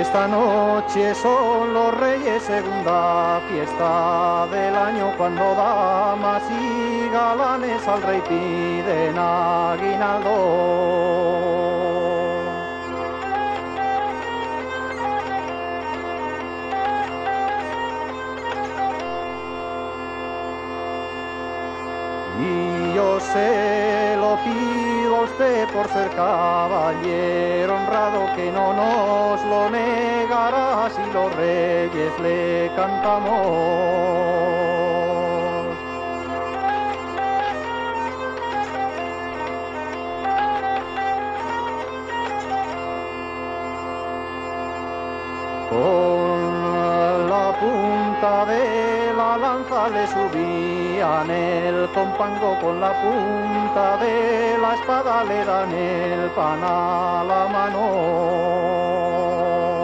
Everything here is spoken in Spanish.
Esta noche son los reyes, segunda fiesta del año, cuando damas y galanes al rey piden aguinaldo. Y yo se lo pido a usted por ser caballero honrado, que no nos lo negará si los reyes le cantamos. Con la punta de la lanza le subían el compango, con la punta de la espada le dan el pan a la mano.